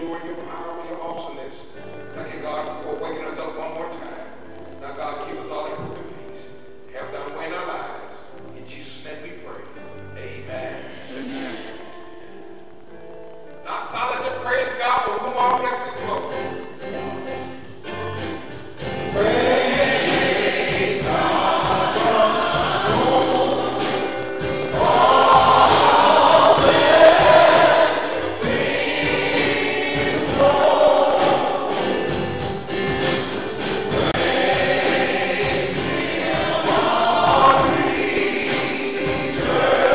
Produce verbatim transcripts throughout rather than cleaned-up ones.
glory, your power, and your awesomeness. Thank you, God, for waking us up one more time. Now, God, keep us all in perfect peace. Have thine way in our lives. In Jesus' name we pray. Amen. Amen. Not silent to praise God, for whom all blessings flow. Praise God from whom all blessings flow. Praise Him, all creatures,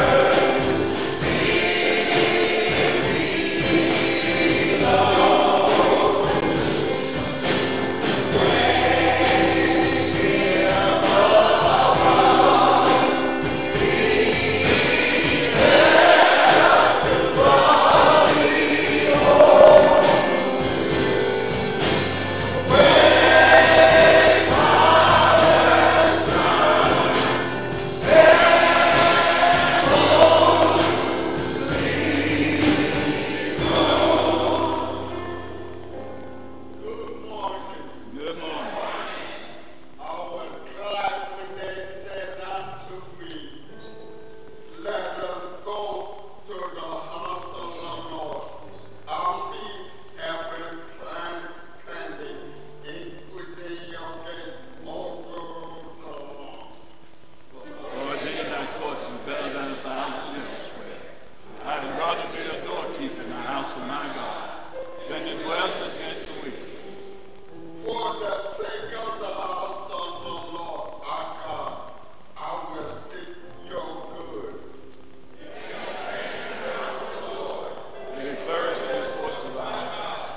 Good morning. I was glad when they said unto me, let us go to the house of the Lord. Our feet have been planted standing in within your gate, O Jerusalem. Lord, thee thy courts is better than a thousand elsewhere. I had rather be a doorkeeper in the house of my God than to dwell against the wicked. For the sake of the house of the Lord our God, I will seek your good. They flourish in the courts of our God.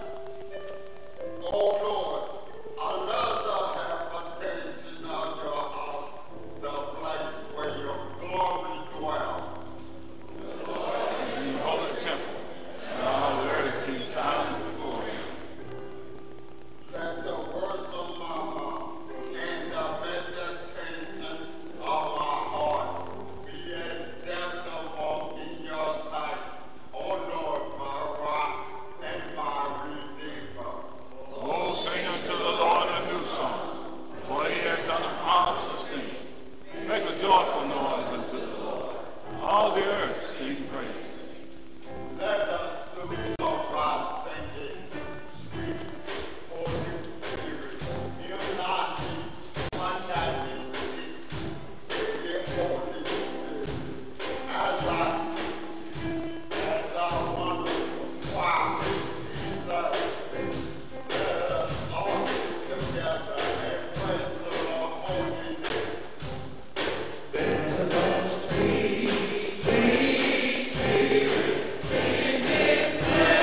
O Lord, another habitation of your house, the place where your glory dwells. In the holy temple, and all the earth be silent before him. Let the words of my mouth and the meditation of my heart be acceptable in your sight, O Lord, my rock and my redeemer. Oh, sing unto the Lord a new song, for he has done a marvelous thing. Make a joyful noise unto the Lord. All the earth sing praise. Let us do so by singing, sweet Holy Spirit, united, one that is in the Holy Spirit. As I, as I wonder, wow, Jesus, let us all be together and praise the Lord holy name. Let us sweet, sweet Spirit, in His name.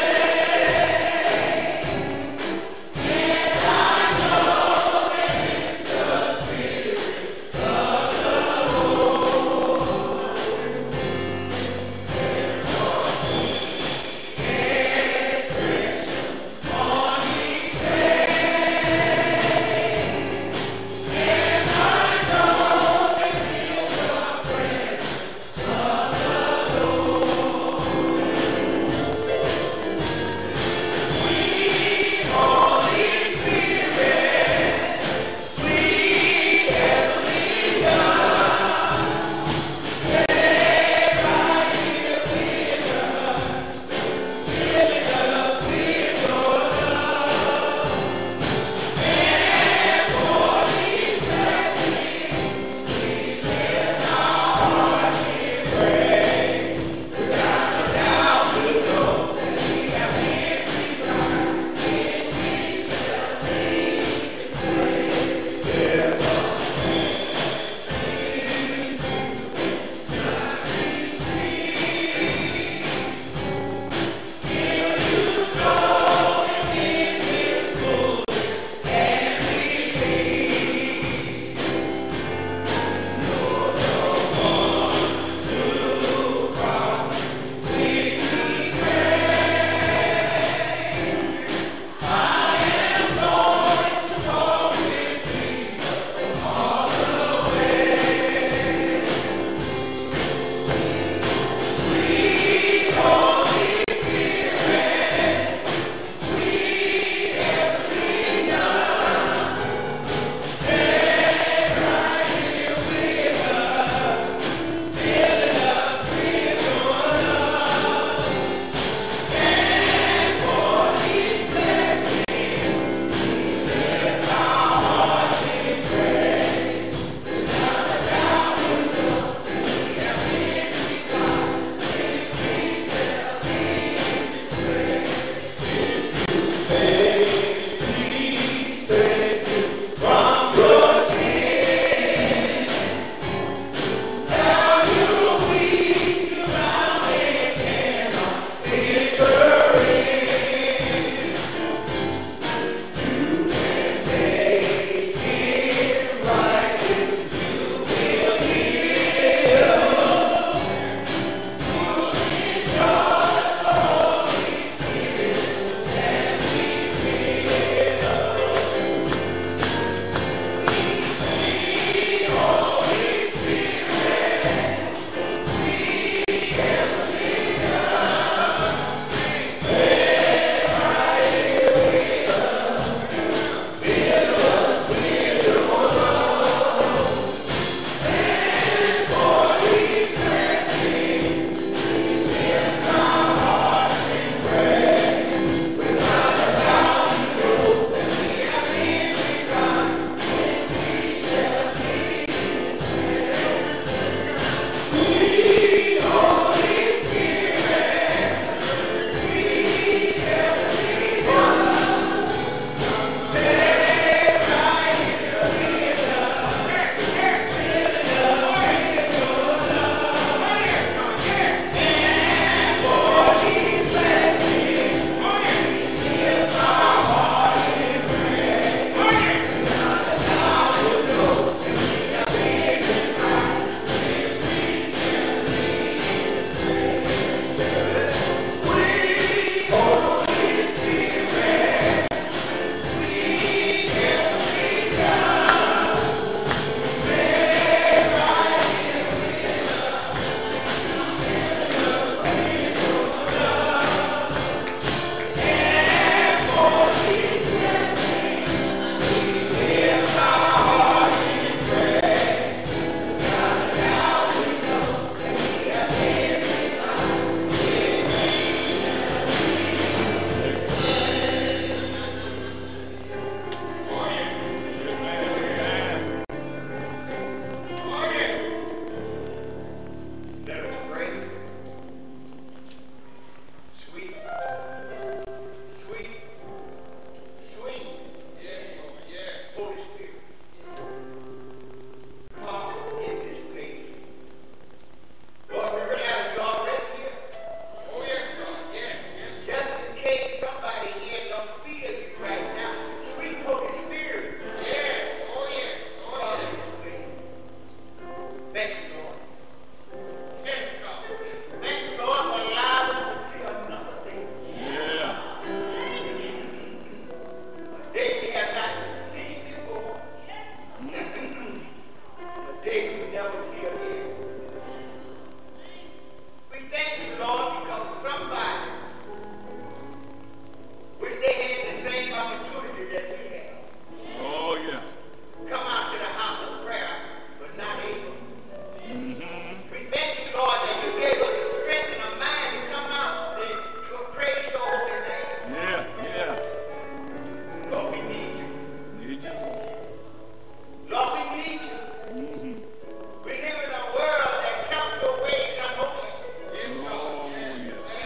thank you, Lord, because somebody wish they had the same opportunity that we have. Oh, yeah. Come out to the house of prayer, but not able. Mm-hmm. We thank you, Lord, that you gave us the strength and a mind to come out to, to praise your holy name. Yeah, yeah. Lord, we need you. Need you? Lord, we need you. Mm-hmm. We live in a world that counts your ways unholy. Oh, yeah.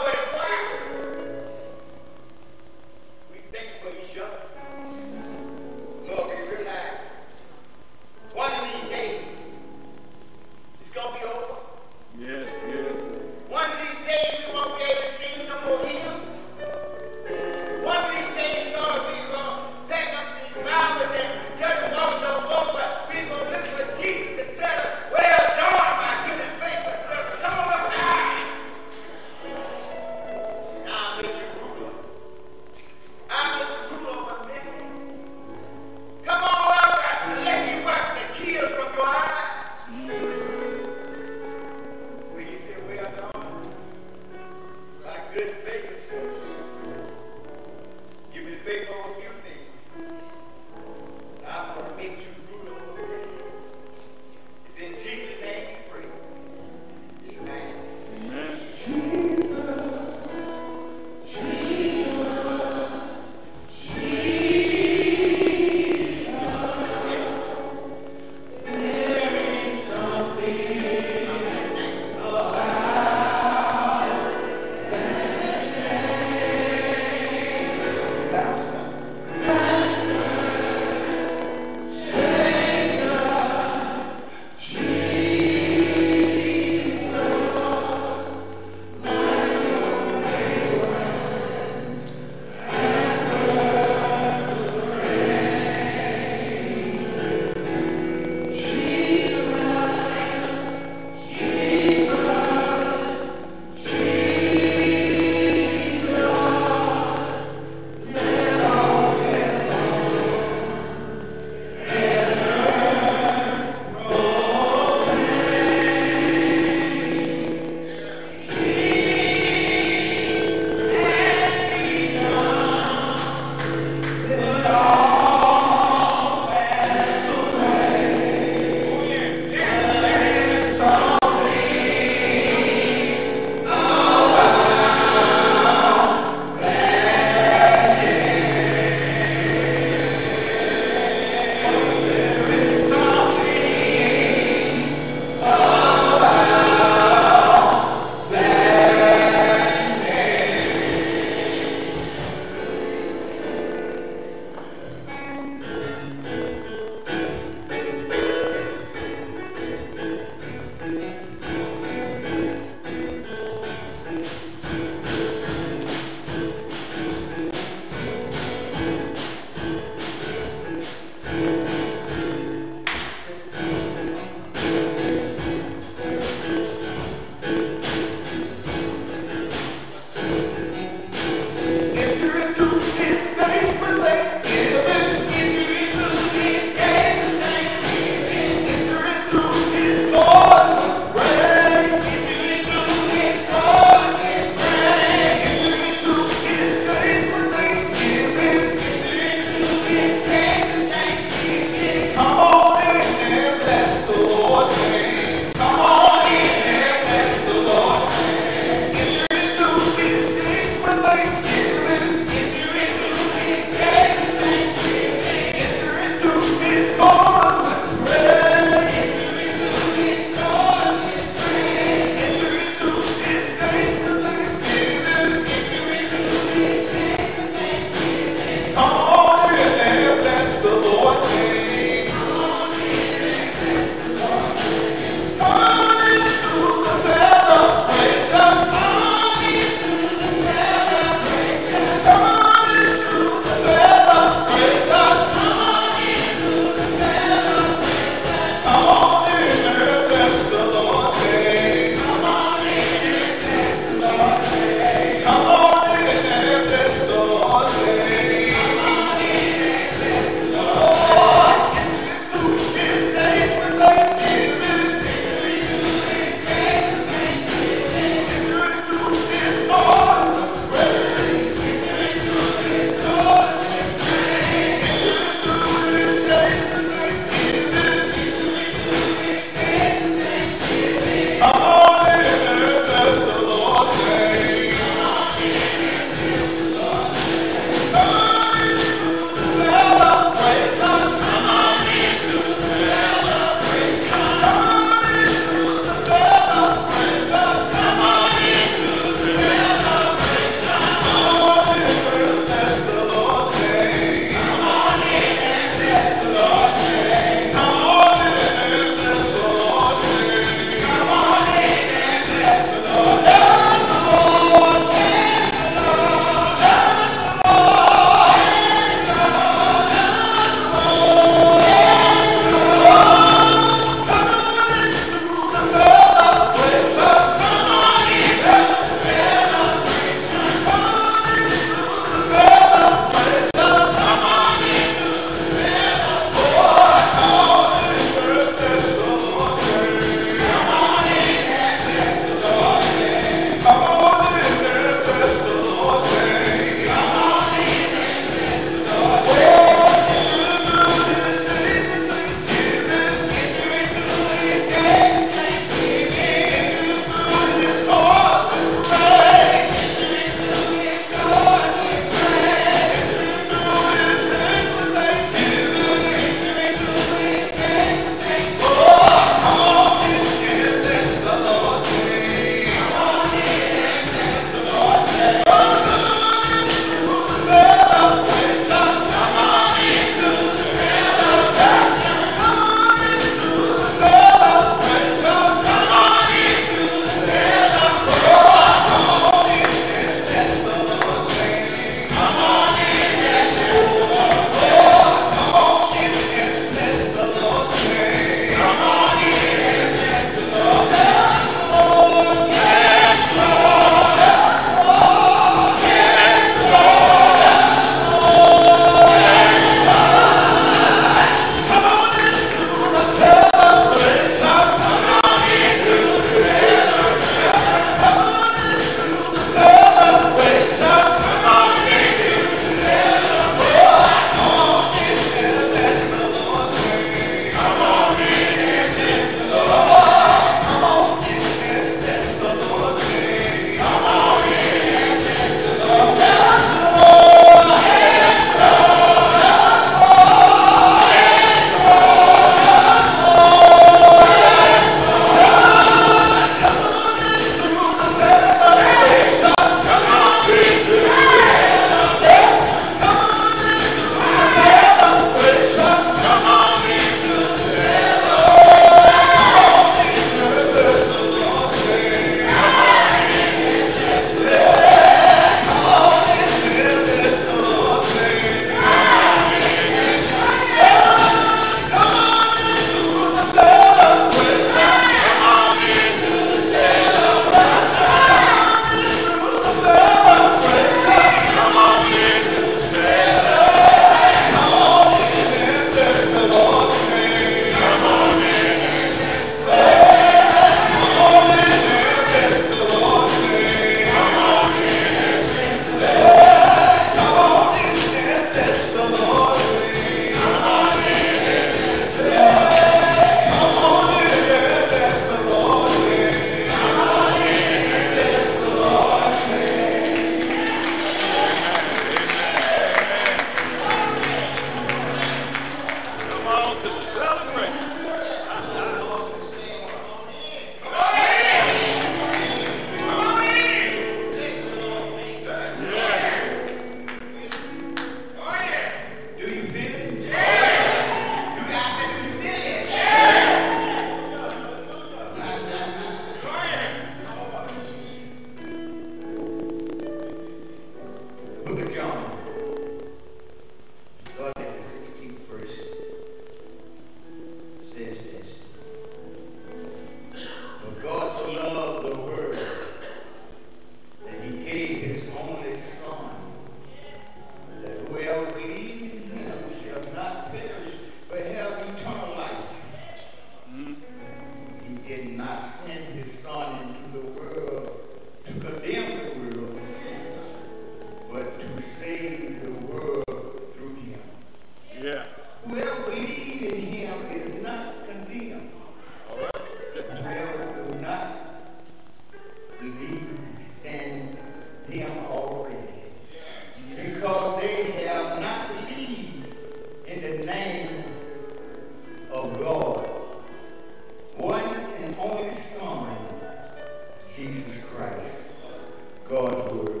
the name of God, one and only Son, Jesus Christ, God's Word.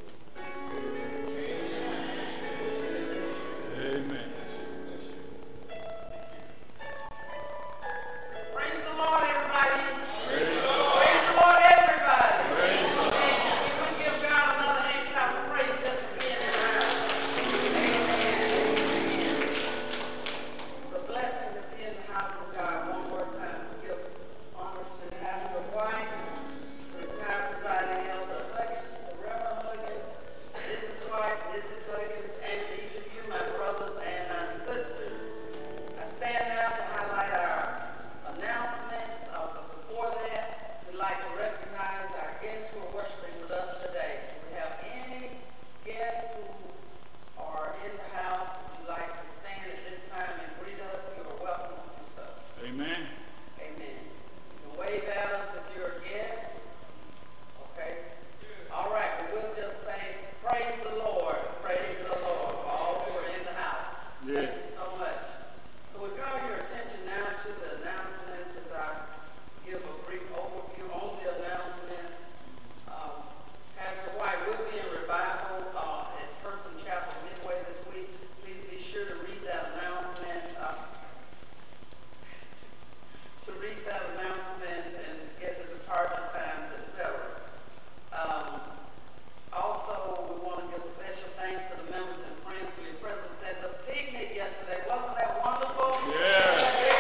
Amen. Praise the Lord, everybody. Praise the Lord, everybody. Amen. We give God another hand clap of praise just for being in the house. Amen. It's a blessing to be in the house of God. One more time to give honor to the pastor wife, the retired presiding elder Huggins, the Reverend Huggins, Missus White, Missus Huggins, and each of you, my brothers and my sisters. I stand now to highlight our announcements. Uh, but before that, we'd like to recognize our guests who are worshiping with us today. Do we have any guests who are in the house who would like to stand at this time and greet us? You are welcome to do so. Amen. Amen. You can wave at us if you're a guest. Okay. All right. Well, we'll just say, praise the Lord. Praise the Lord for all who are in the house. Yeah. Thank you so much. So we call your attention now to the announcements as I give a brief overview on the announcements. Um, Pastor White will be in revival uh, at Person Chapel midway this week. Please be sure to read that announcement. Uh, to read that announcement and get the departure times, et cetera. Um, also, we want to give special thanks to the members and friends for your presence at the picnic yesterday. Wasn't that wonderful? Yeah.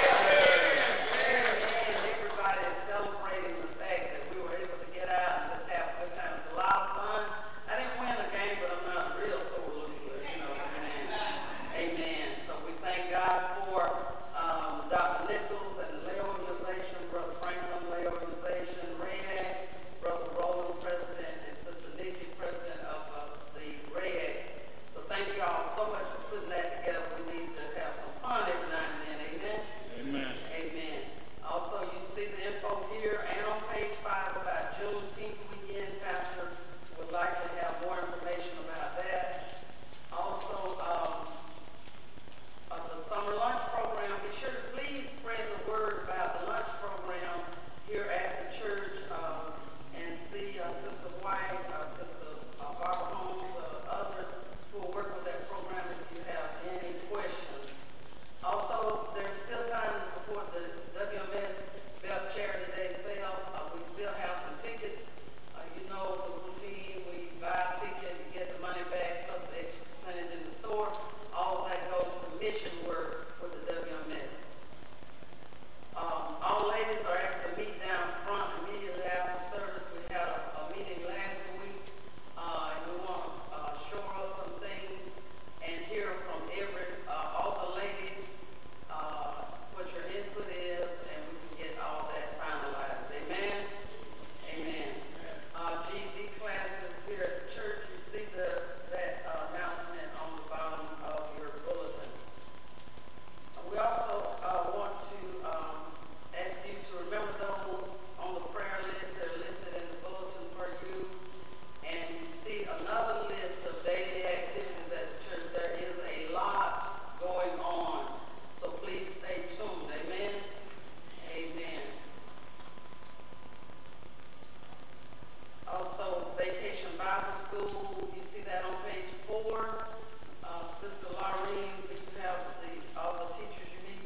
And everybody is celebrating the fact that we were able to get out and just have a good time. It's a lot of fun. I didn't win the game, but I'm not real sore loser, you know what I'm saying? Amen. So we thank God for um, Doctor Nichols and the Lay Organization, Brother Franklin Lay Organization, Ray Act, Brother Roland, President, and Sister Nikki, President of uh, the Ray Act. So thank you all so much for putting that together. We need to have some fun every now and then. Amen. Amen. Amen. Also, you see the info here and on page five about Juneteenth weekend. Pastor would like to have more information about that. Also, um, of the summer lunch program, be sure to please spread the word about the lunch program here at the church um, and see uh, Sister White, uh, Sister uh, Barbara Holmes, uh, others who will work with that program if you have any questions. Also, there's still time to support the W M S Bell Charity Day sale. Uh, we still have some tickets. Uh, you know the routine. We buy a ticket, you get the money back, plus the extra percentage in the store. All of that goes to mission work for the W M S. Um, all ladies are asked to meet down front immediately after service. We had a, a meeting last week, uh, and we want to uh, shore up some things and hear from every, uh, all the ladies, uh, what your input is, and we can get all that finalized. Amen? Amen. Uh, G E D classes here at the church, you see the, that uh, announcement on the bottom of your bulletin. Uh, we also uh, want to um, ask you to remember those on the prayer list that are listed in the bulletin for you. And you see another list of daily activities at the church. There is a lot going on. So please stay tuned. Amen? Amen. Also, Vacation Bible School, you see that on page four. Uh, Sister Laureen, you have the, all the teachers you need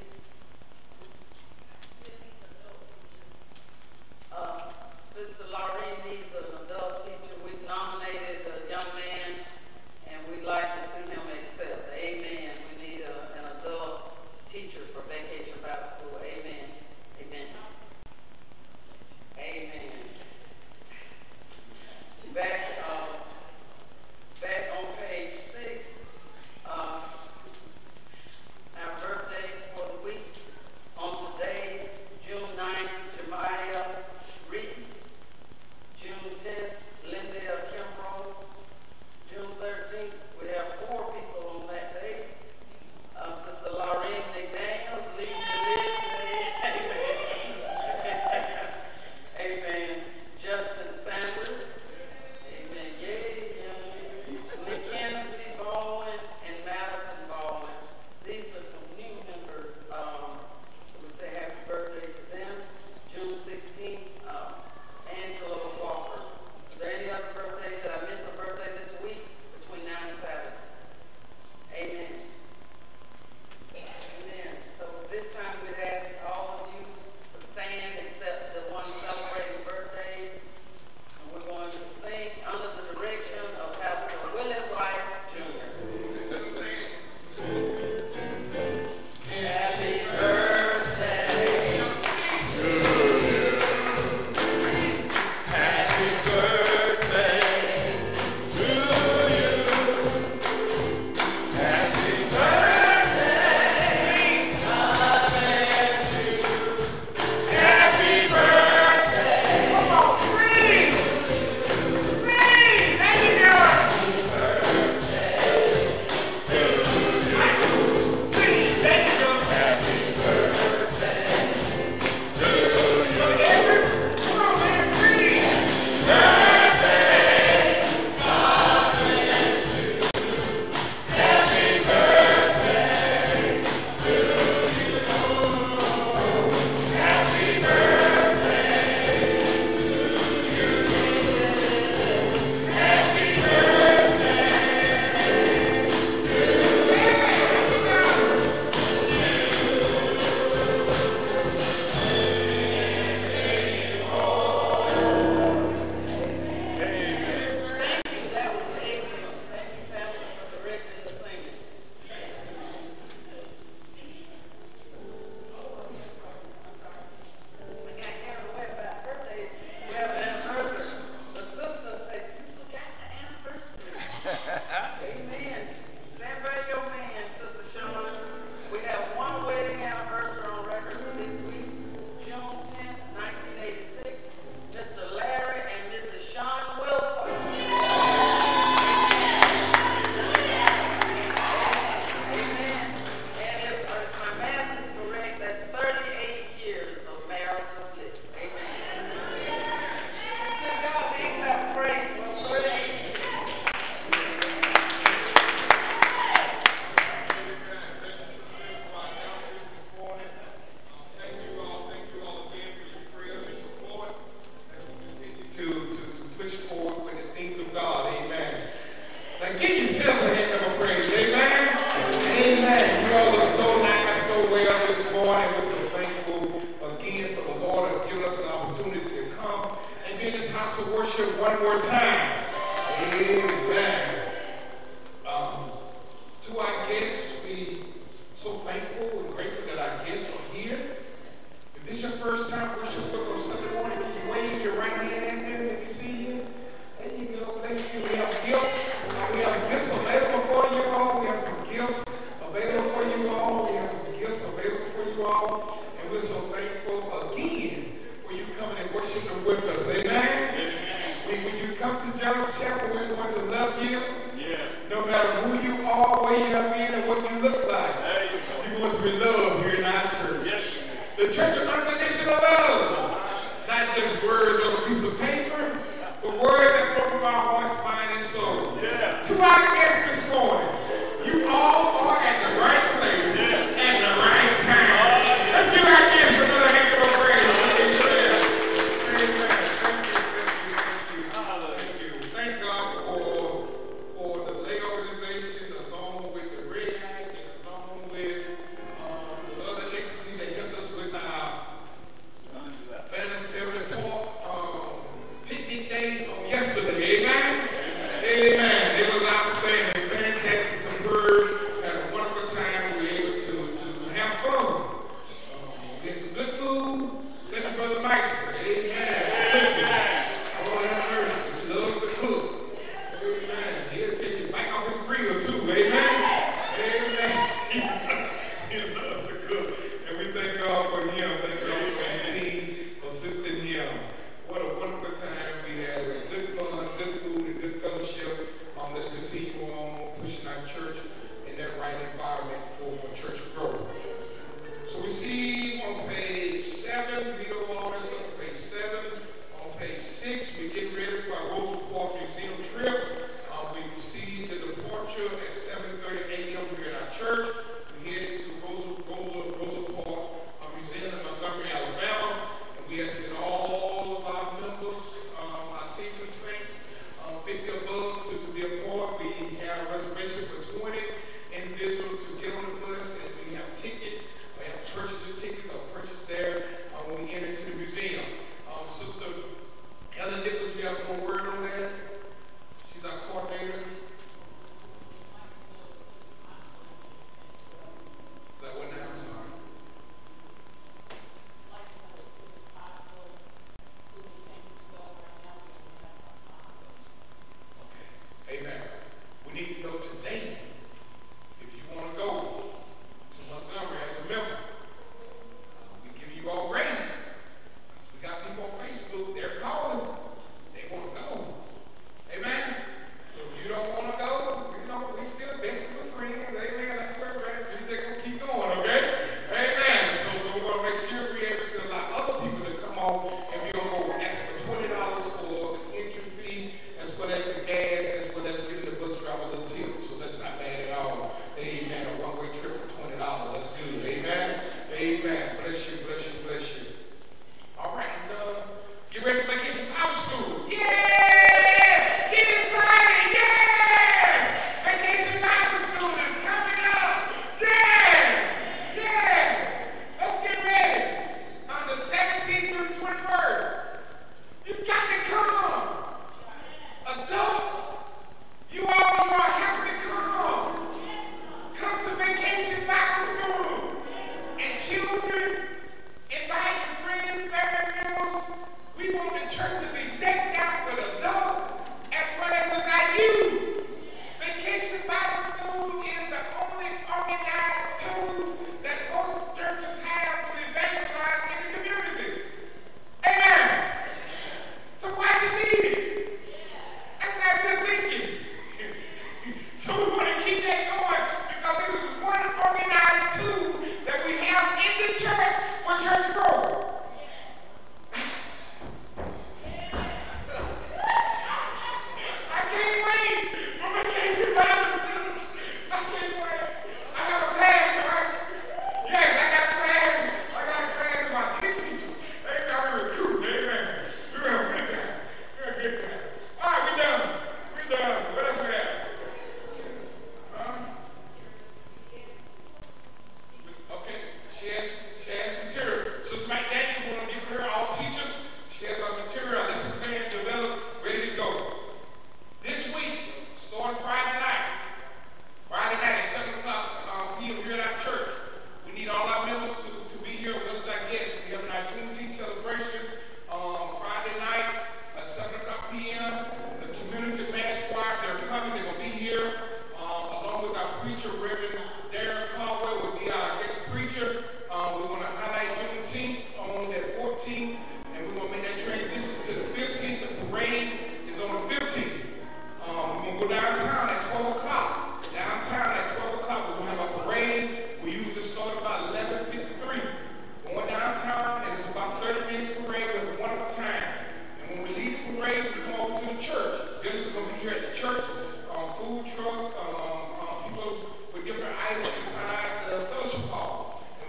The church of unconditional love. Not just words on a piece of paper, but words that flow from our hearts, mind, and soul. Yeah. To our guests this morning, you all are at the right place Yeah. at the right time. Let's give our guests another hand of praise. Amen. Amen. Thank you, thank you, thank you. Thank you. Thank God for, for the lay organization, along with the Red Hat, and along with um, the other agency that helped us with our family family talk um, picnic day on yesterday. Amen. Amen. It was outstanding, fantastic, superb, had a wonderful time. We were able to, to have fun. Um, get some good food. Thank you, Brother Mike. Amen. Oh, have mercy. He loves to cook. Amen. He'll take you back off his grill too. Amen. Amen. He loves to cook. And we thank God for him. Thank God for his team assisting him. What a wonderful time we had. It was good fun, good food, and good fellowship. Um, let's continue on pushing our church in that right environment for, for church growth. So we see on page seven, video orders on page seven. On page six, we're getting ready for our Rosa Park Museum trip. Um, we received the departure at seven thirty a m here at our church. We headed to Rosa, Rosa, Rosa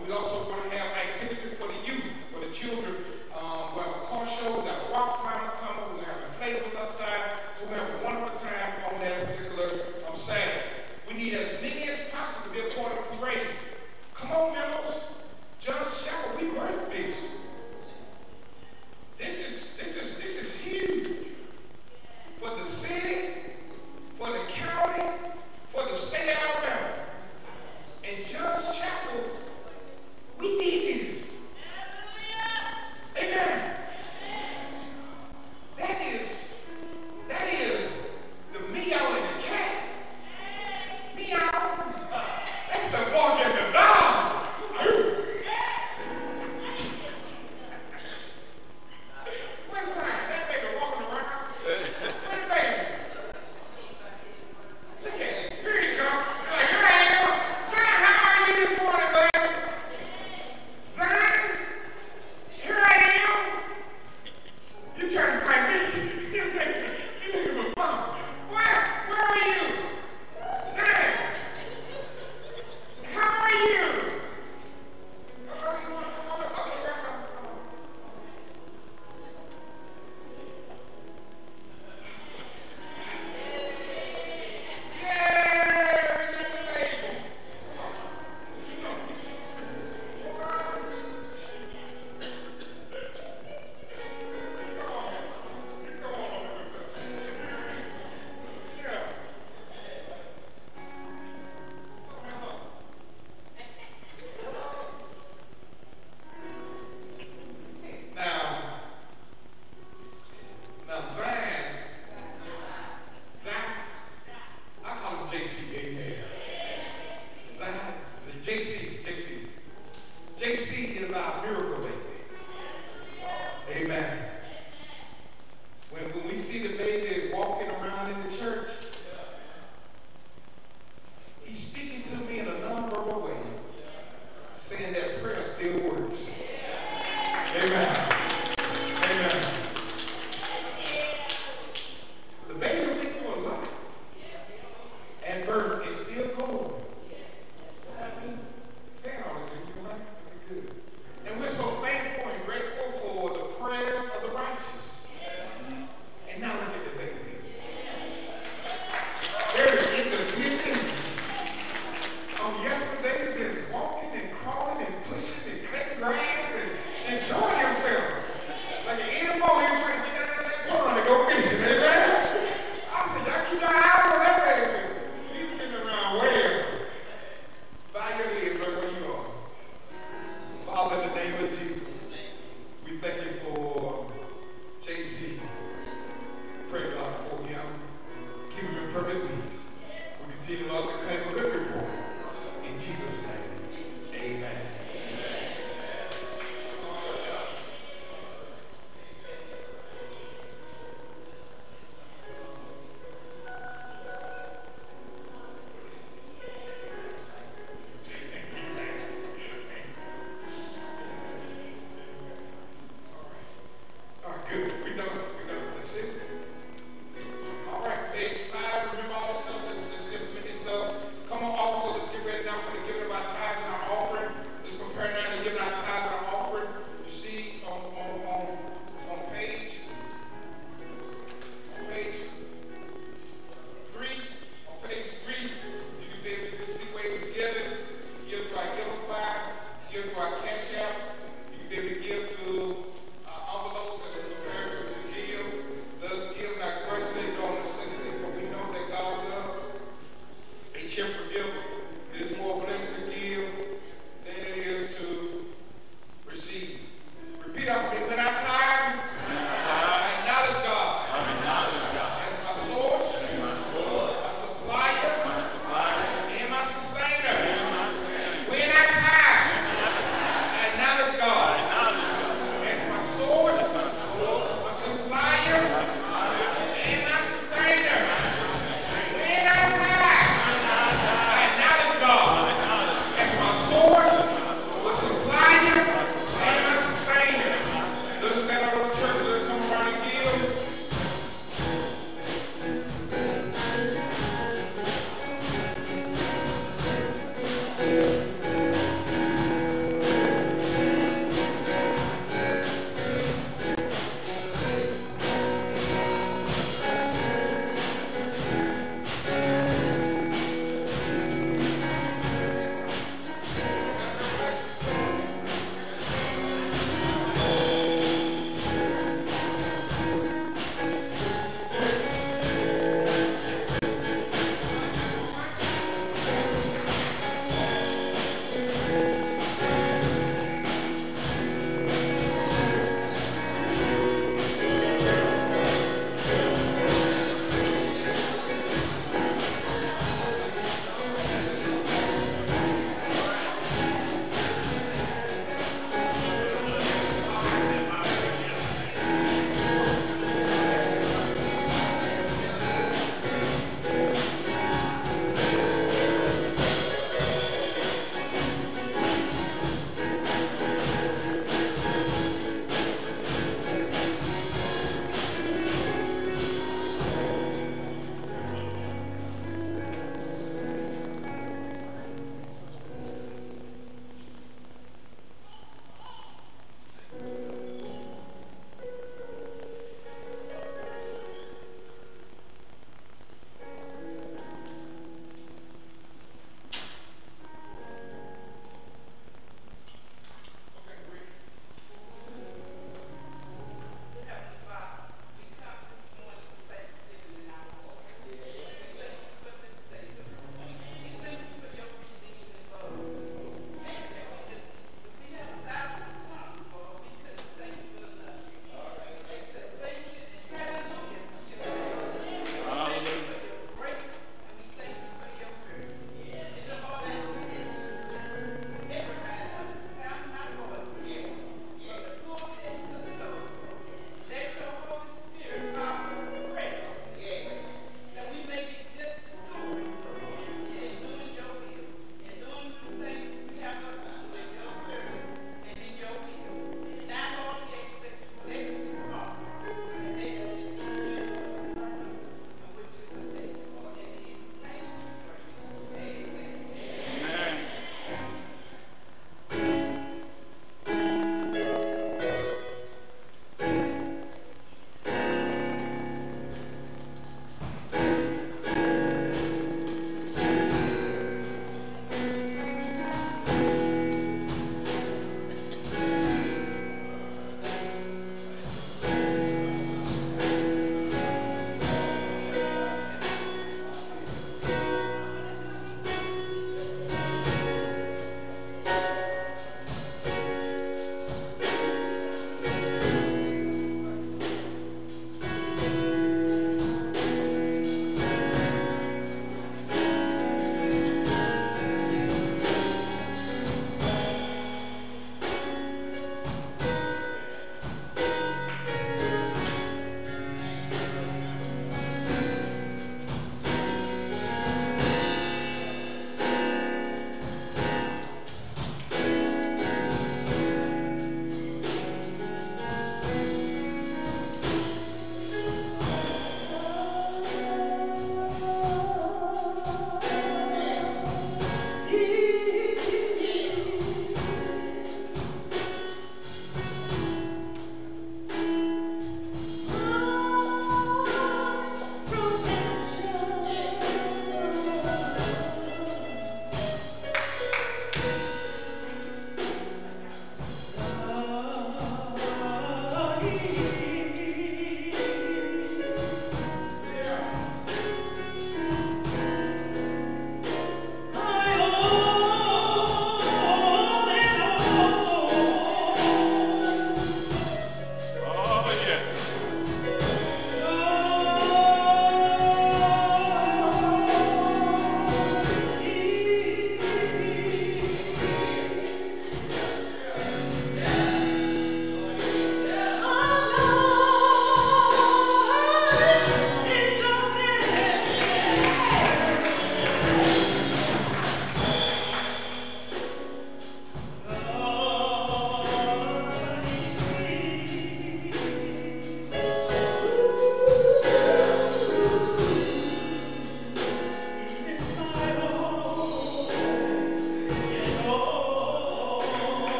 And we also going to have activities for the youth, for the children. Um, we have a car show, we have a rock climber coming, we have inflatables outside. So we have a wonderful time on that particular um, Saturday. We need as many as possible to be a part of the parade. Come on, members. Just shout. We birthed this. This is this is this is huge for the city, for the county, for the state of Alabama. And Just Chapel, we need this. Amen. That is that is the meow and the cat. Meow. That's the walk and the dog. What's that? That nigga walking around. What a baby. Look at it. Here you go. Like, here I am. Son, how are you this morning, baby? Son, here I am. You trying to find me? You think of a bum. Where? Where are you? Son, how are you? Oh, you want to come on up? Okay, right, come on. Now, now Zan, Zan, I call him J C, amen. Zan, J C, J C. J C is our miracle baby. Amen. When, when we see the baby walking around in the church, he's speaking to me in a nonverbal way, saying that prayer still works. Amen. Amen. The baby will make you alive. And birth is still cold. I mean, say all of it, you like it good. And we're so thankful and grateful for the prayers of the righteous. And now look at the baby. There is the beauty. On yesterday, just walking and crawling and pushing and cutting grass and enjoying yourself.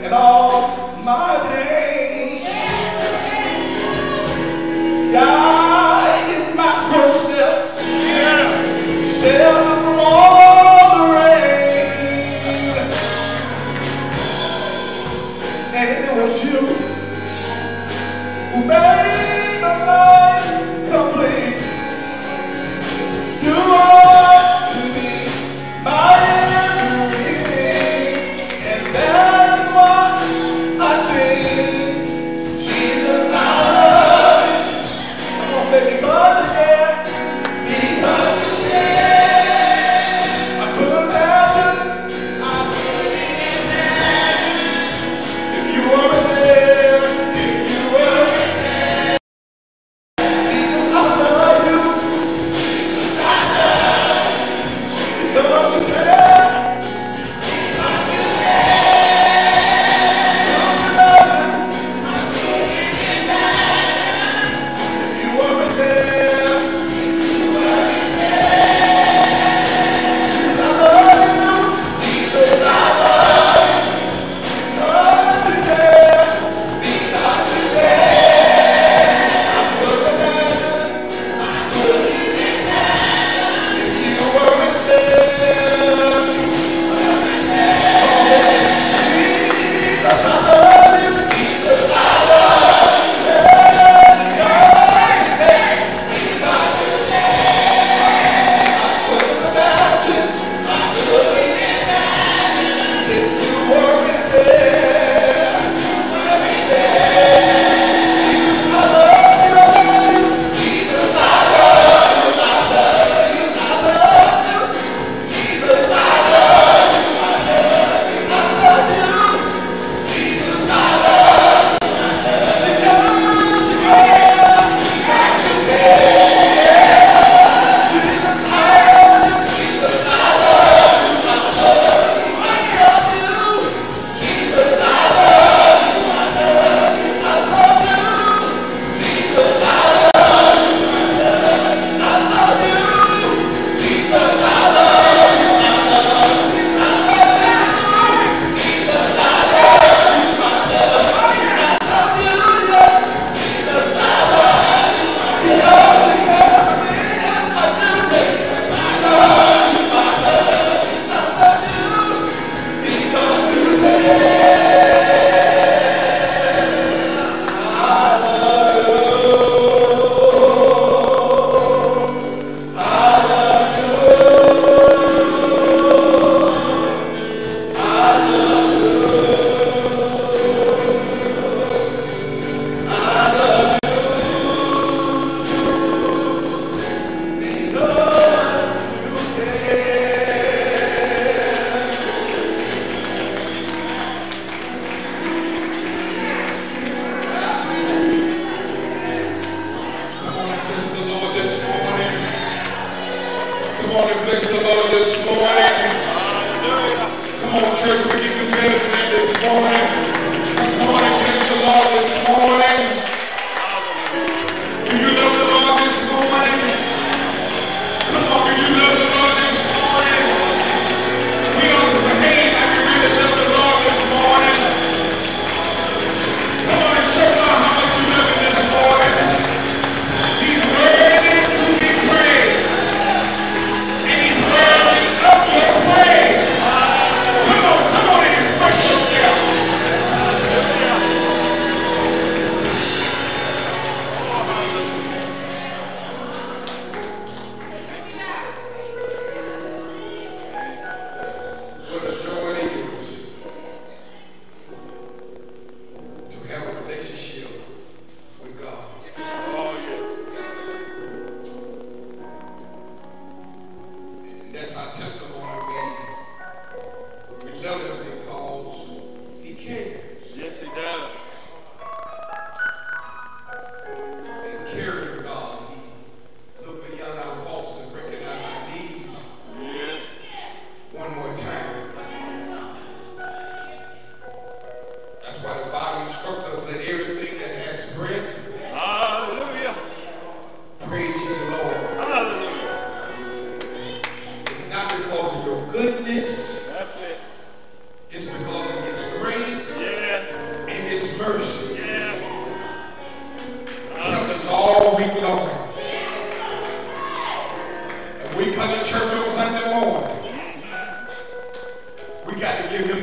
and all my days. God is my process. Shelter from all the rain. And it was you who made my life complete. You are to me my everything, and that's what I think. Jesus, I love you. I'm gonna make you mother again. Because you did. I couldn't have it. I couldn't have it. If you weren't there, if you weren't there. Jesus, I love you. Because you did.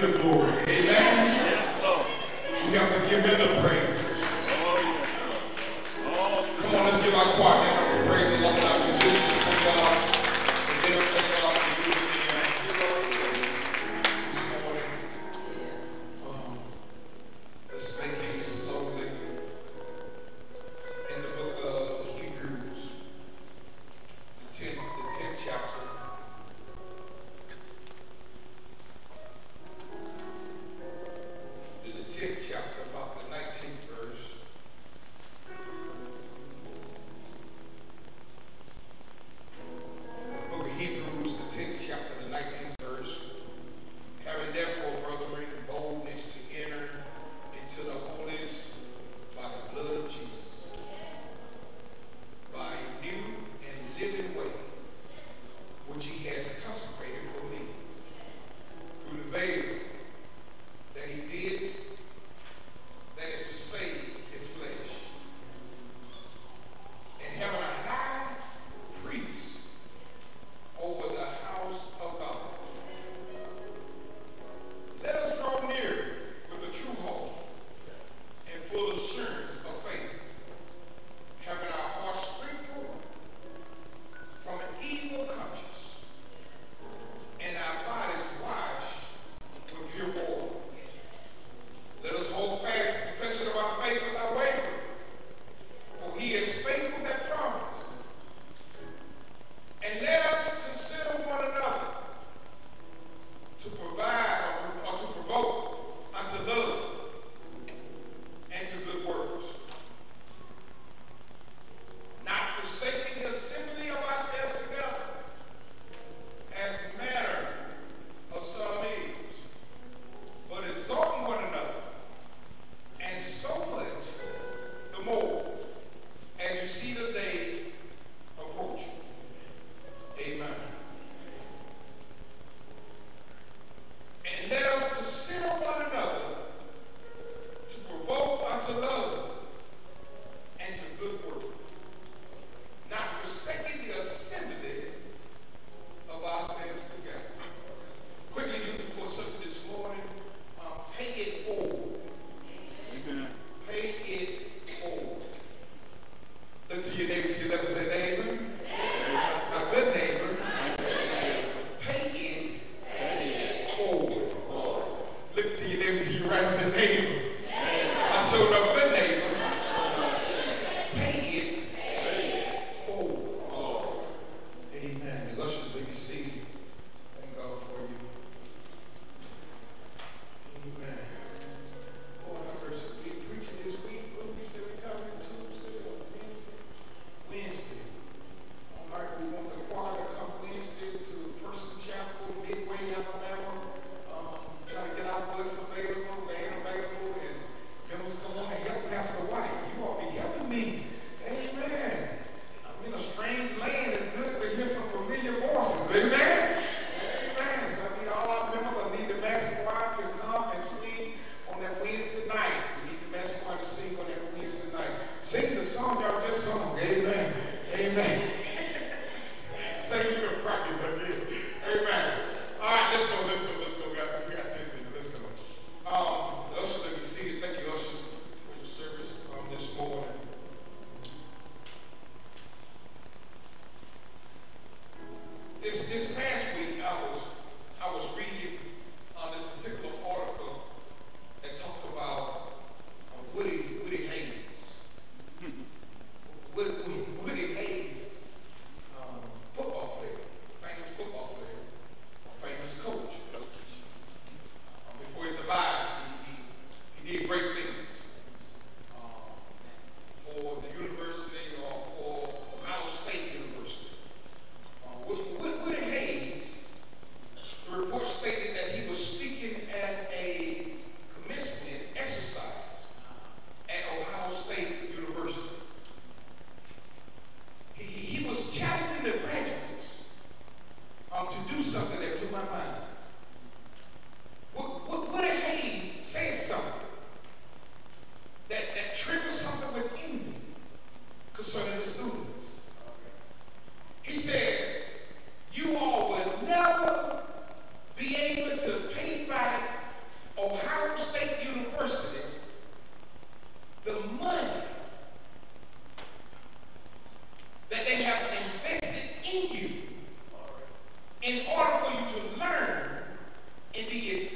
the glory. Amen. Yes, Lord. We have to give him the praise. Oh, yes, Lord. Oh, Come on, let's give our choir now the praise along with our musicians. Thank God. And then thank God for you this morning. Um, let's make it slowly. In the book of Hebrews, the tenth, the tenth chapter. In the tenth chapter, about the nineteenth verse. Book of Hebrews, the tenth chapter, the nineteenth verse. Having therefore, brethren, boldness to enter into the holiest by the blood of Jesus, by a new and living way, which he has consecrated for me, through the veil that he did, that is to save his flesh, and having a high priest over the house of God. Let us draw near with a true hope and full assurance of faith, having our hearts sprinkled from an evil conscience, and our bodies washed with pure water. Let us hold fast the confession of our faith without wavering, for he is faithful that promise. And let us consider one another to provide or, or to provoke unto love and to good works, not forsaking the assembly of ourselves together, as the manner of some is, but exalting one another, and so much the more as you see the day approaching. Amen. And let us consider one another to provoke unto love and to good work, not forsaking the assembly of ourselves together. Quickly, using for something this morning, uh, pay it forward. Amen. Pay it forward. Look to your neighbor, to your left and say, neighbor. My good neighbor. Pay it forward.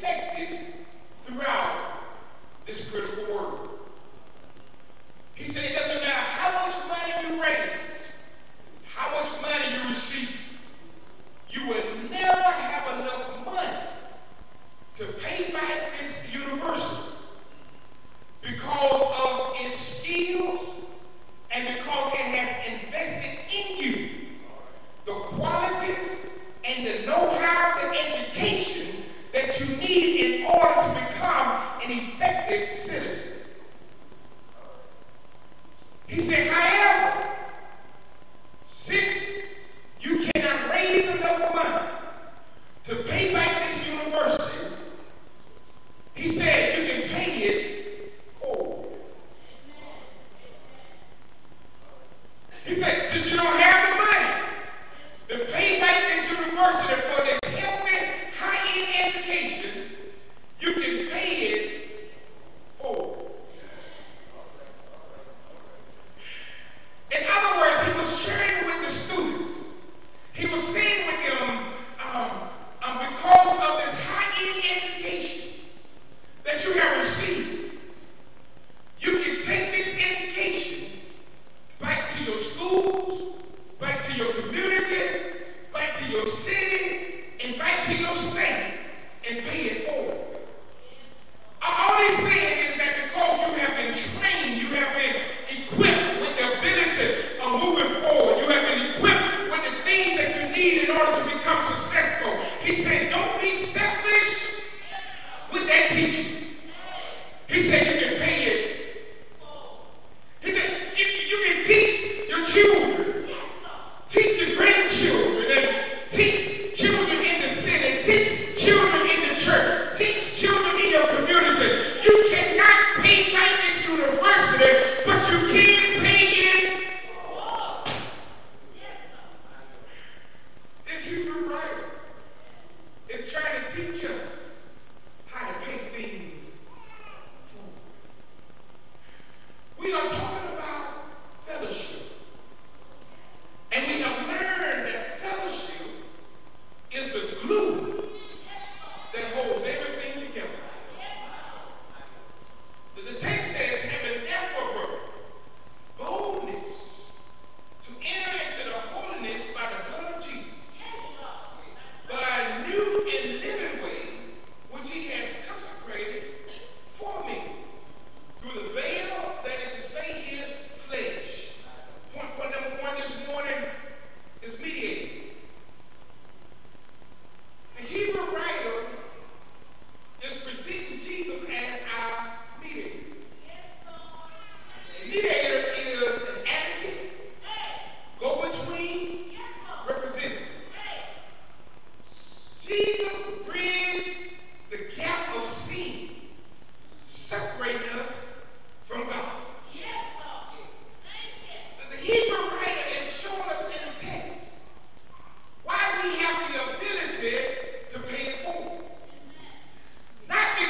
infected throughout this critical world. He said it doesn't matter how much money you raise, how much money you receive, you will never have enough money to pay back this university because of its skills and because it has invested in you the qualities and the know-how and education that you need in order to become an effective citizen. He said, however, since you cannot raise enough money to pay back this university, he said you can pay it forward. He said, since you don't have the money to pay back this university for this healthy, high-end education, you can pay it forward. In other words, he was sharing with the students. He was saying with them, um, um, because of this high-end education that you have received, you can take this education back to your schools, back to your community, back to your city, and back to your state, and pay it forward. All he's saying is that because you have been trained, you have been equipped with the ability of moving forward, you have been equipped with the things that you need in order to become successful. He said, don't be selfish with that teaching. He said you can pay it. He said you, you can teach your children, teach your grandchildren, and teach children in the city, teach children in the church, teach children in your community. You cannot pay back this university, but you can pay it. This Hebrew writer is trying to teach us how to pay things. We are talking about fellowship. And we have learned that fellowship is the glue that holds everything together. The, the text says, having therefore boldness to enter into the holiness by the blood of Jesus, by a new and living way which he has consecrated for me through the veil, that is to say, his flesh. Point, point number one this morning is mediating. The Hebrew writer is presenting Jesus as our mediator. A mediator is an advocate, go-between, representative. Jesus bridged the gap of sin, separating us from God. The Hebrew writer is showing us in the text why we have the ability to pay it forward. Not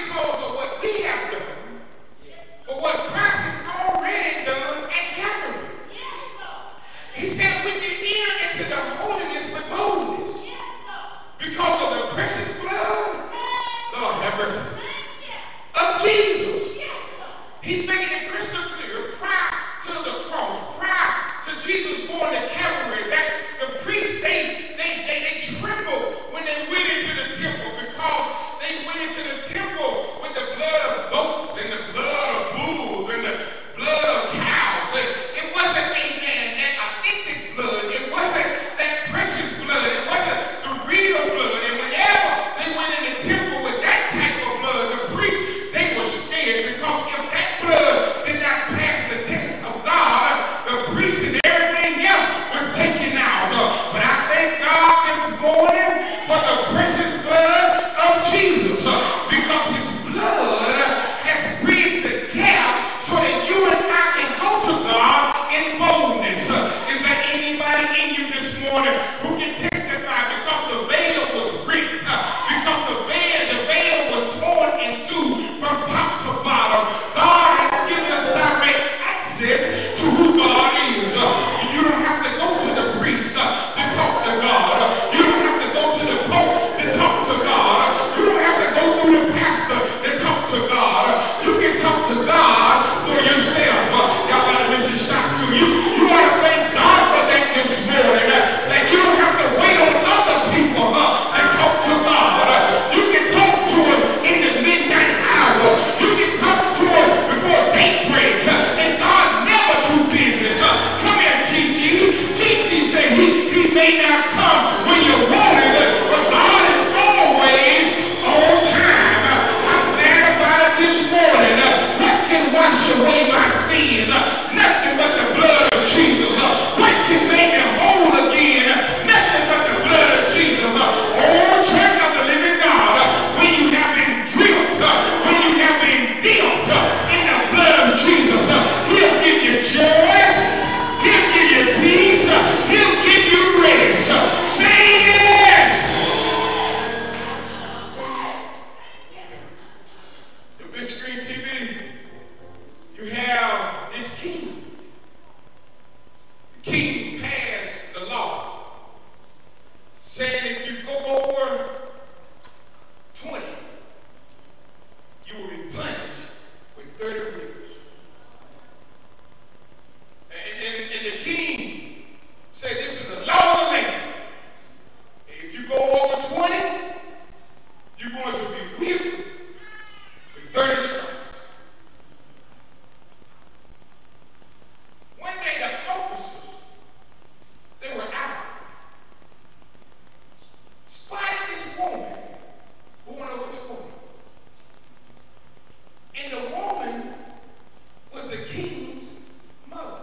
And the woman was the king's mother.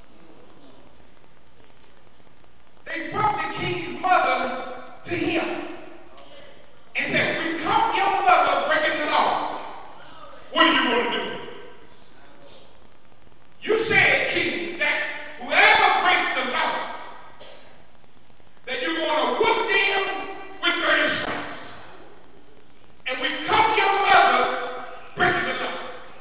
They brought the king's mother to him and said, we caught your mother breaking the law. What are you going to do? You said, king, that whoever breaks the law, that you're going to whoop them with thirty stripes. And we caught your mother breaking the law.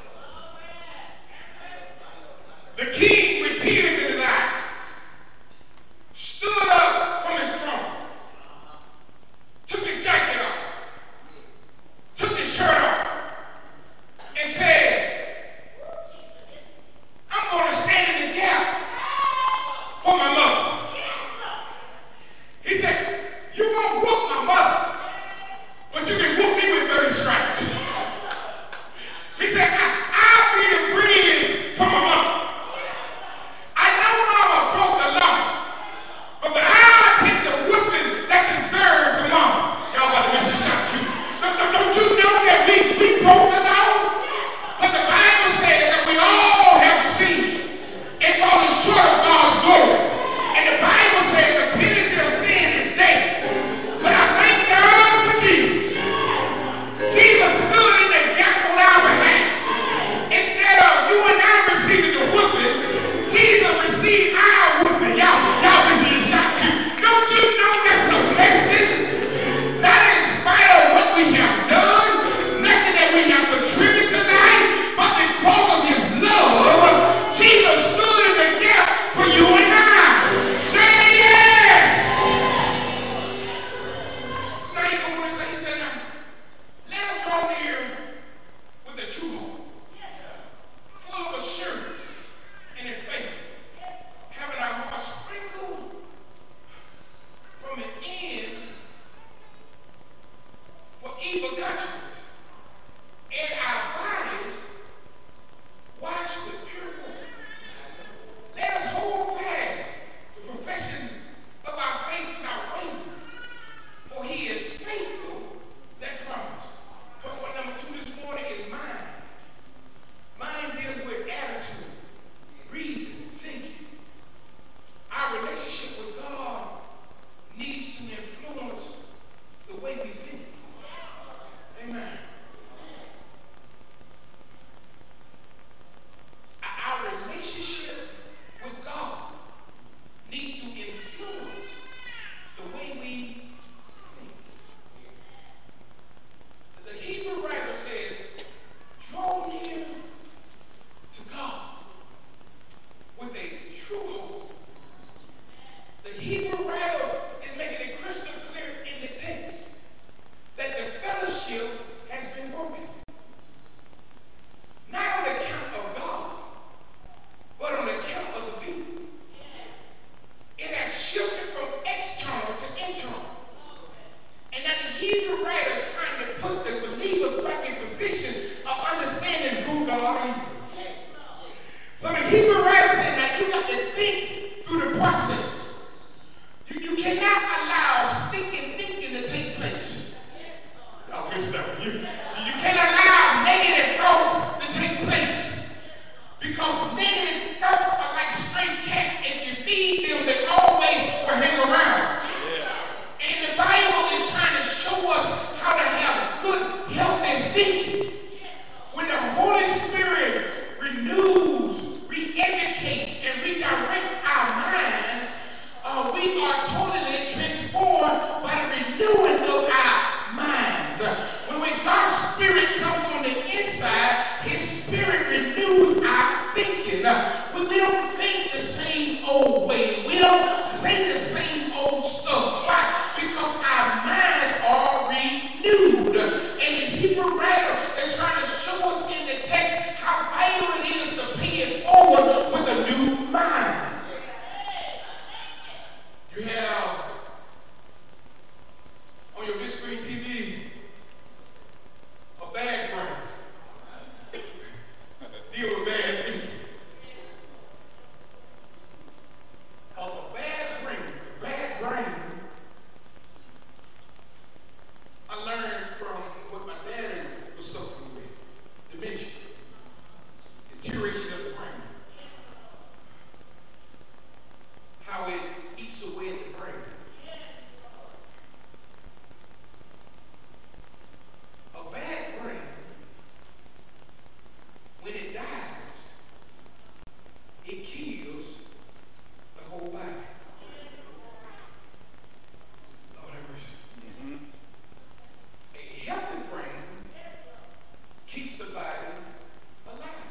keeps the body alive.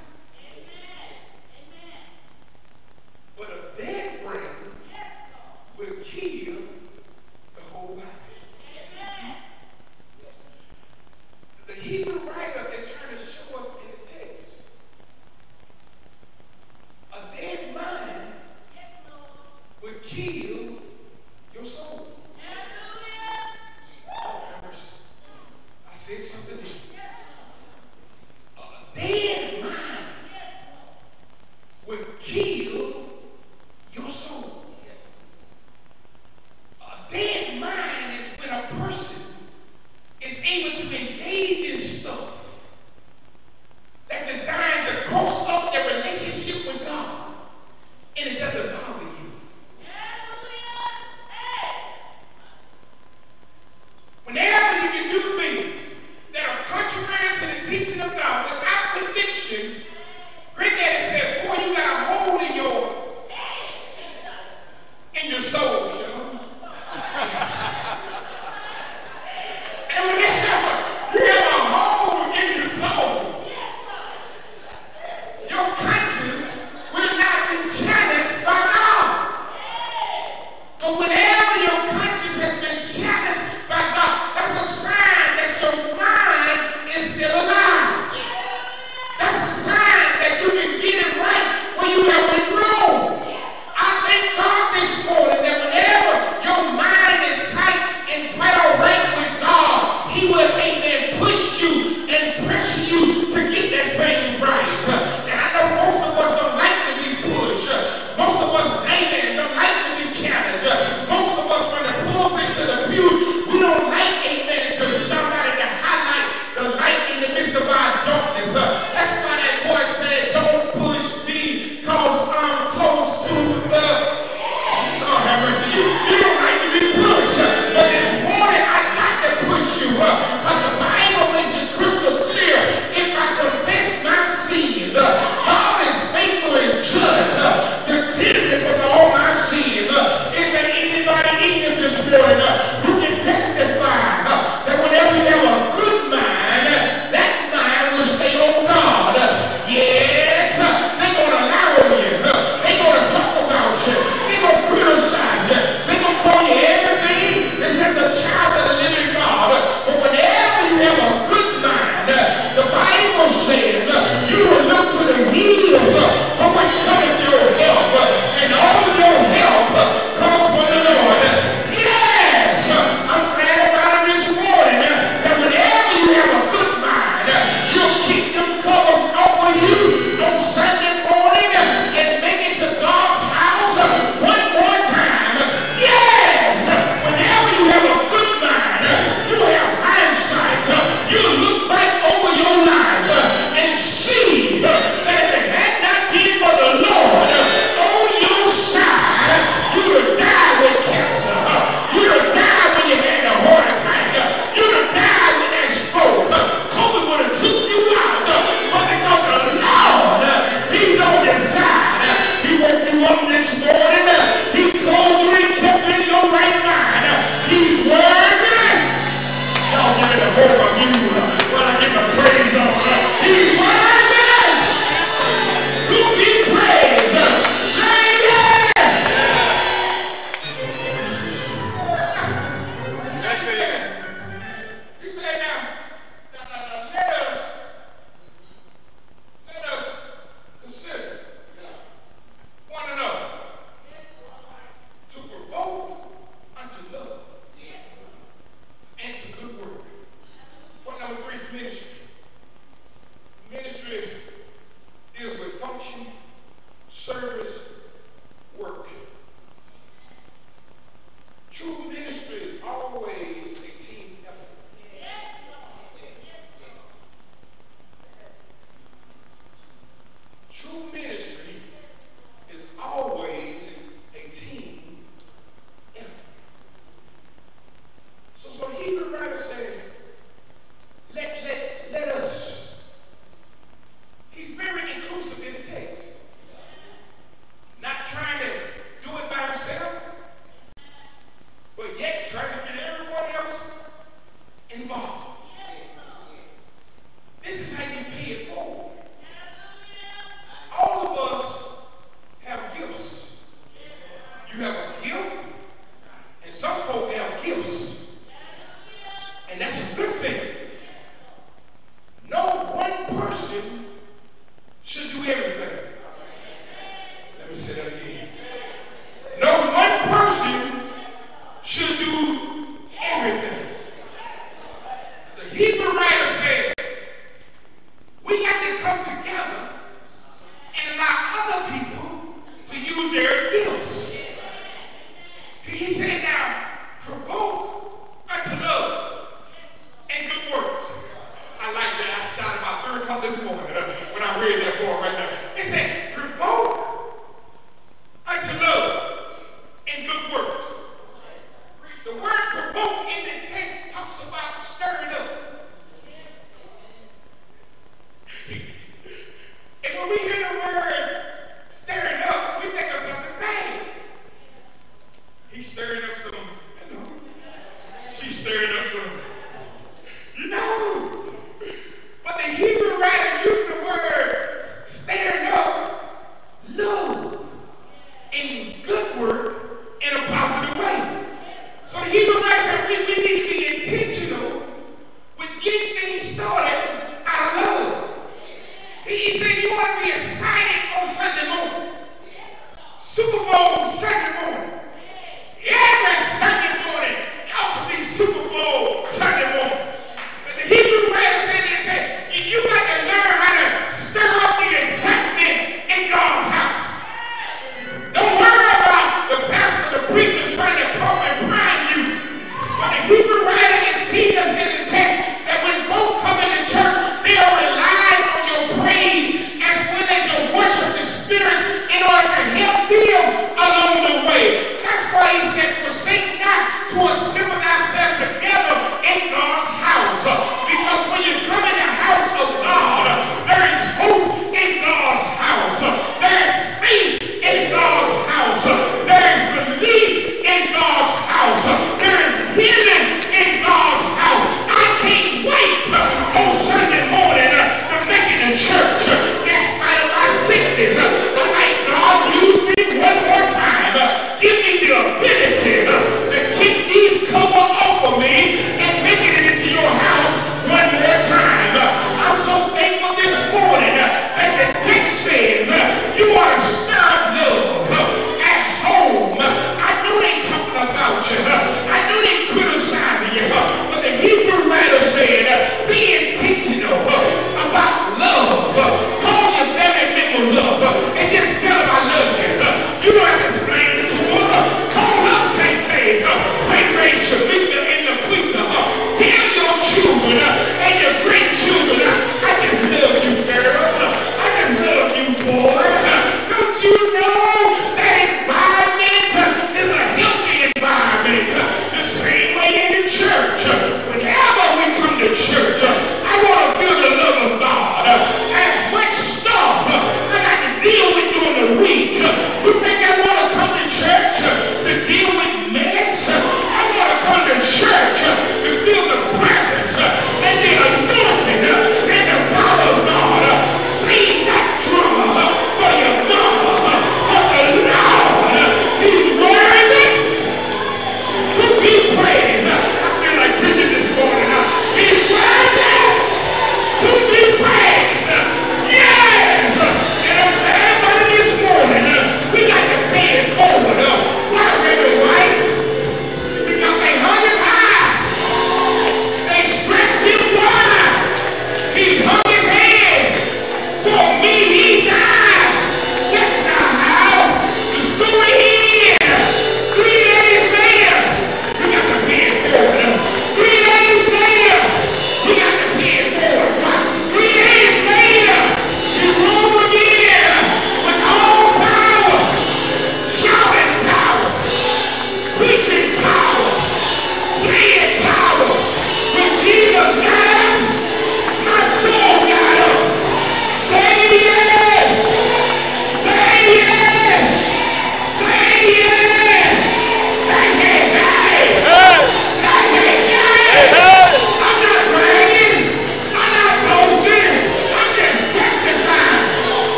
But a dead brain will kill the whole body. The Hebrew writer is trying to show us in the text a dead mind will kill your soul. Oh, I said something new. A dead mind will kill your soul. A dead mind is when a person is able to engage in stuff that designed to gross up their relationship with God, and it doesn't bother you. Whenever you can do things that are contrary to the teaching of God without conviction, Great Daddy said, boy, you got a hole in your in your soul, you know? And whenever you have a hole in your soul, your conscience will not be challenged by God. But whenever your conscience has been challenged by God, that's a sign that your mind is still alive. That's a sign person should do everything. Let me say that again. No one person should do everything. The Hebrew writer said, we have to come together and allow other people to use their gifts. He said, now, provoke unto love and good works. I like that. I shot about third cup this morning uh, when I read that for right now. It said, provoke unto love and good works. The word provoke in the text talks about stirring up. And when we hear the word stirring up, we think of something bad. He's stirring up some, you know, she's stirring up some, you know. But the Hebrew writer used the word stirring up love and good work in a positive way. So the Hebrew writer said we, we need to be intentional with getting things started out of love. He said you want to be excited on Sunday morning. Super Bowl Sunday morning. Every Sunday morning, y'all can be Super Bowl Sunday morning. But the Hebrew writer said that you, you got to learn how to stir up the excitement in God's house. Don't worry about the pastor, the preacher trying to come and prime you. But the Hebrew writer is teaching us in the text that when folks come into church, they are relying on your praise as well as your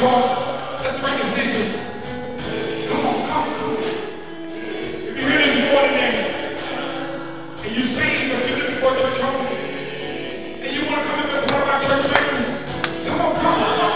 choice. Let's make a decision. Come on, come on, come on. If you're here this morning and, and you saved, but you're looking for a church home, and you want to come and be part of our church family, come on, come on.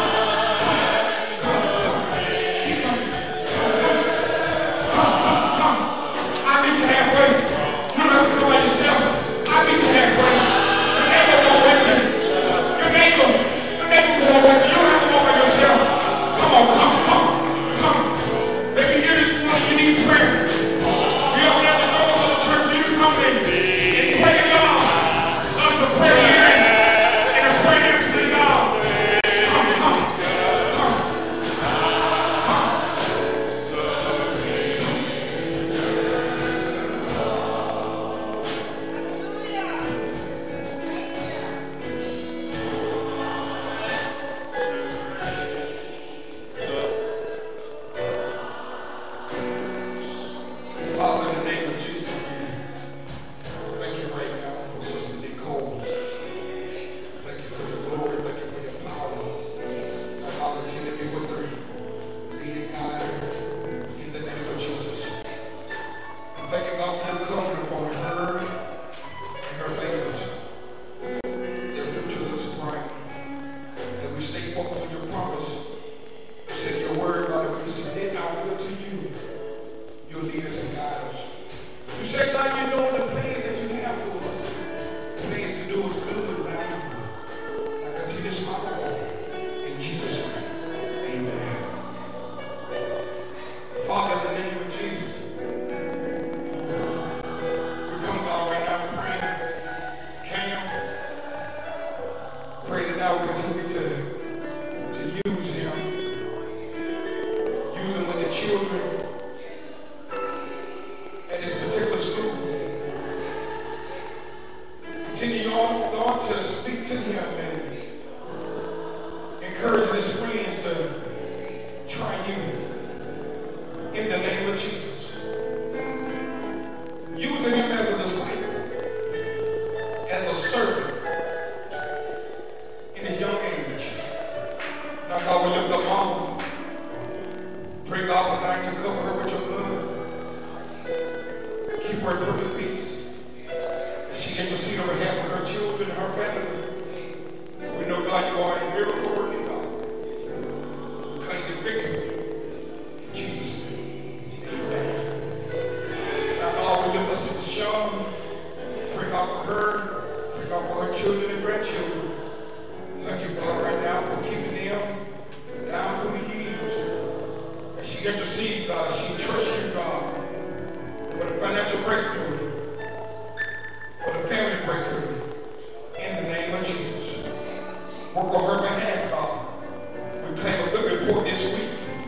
Work on her behalf, God. We claim a good report this week.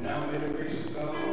Now may the grace of God